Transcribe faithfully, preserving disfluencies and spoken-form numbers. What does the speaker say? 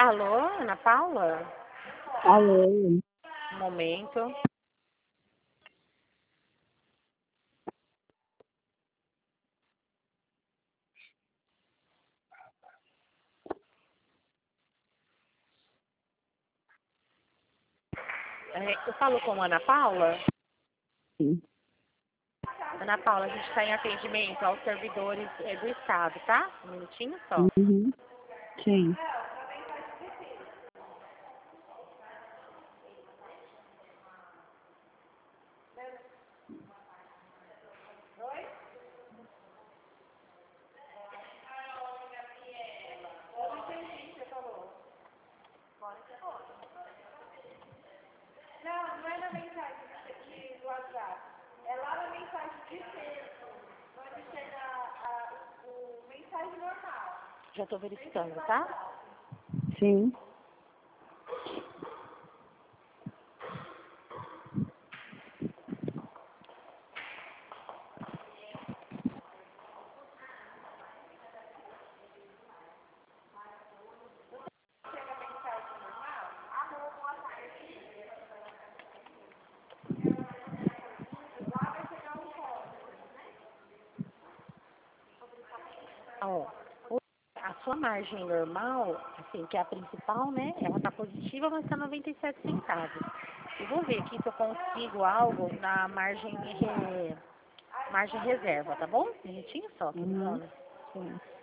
Alô, Ana Paula? Alô? Um momento. É, eu falo com a Ana Paula? Sim. Ana Paula, a gente está em atendimento aos servidores é, do Estado, tá? Um minutinho só. Uhum. Sim. Não, não é na mensagem de, do WhatsApp. É lá na mensagem de texto. Onde chega a, o, o mensagem normal. Já estou verificando, tá? Sim. Chega a mensagem normal. Alô, boa tarde. Lá vai chegar um código. Ó, o- a sua margem normal, assim, que é a principal, né? Ela tá positiva, mas tá noventa e sete centavos. Eu vou ver aqui se eu consigo algo na margem, re- margem reserva, tá bom? Um minutinho só, Uhum. Dona. Sim.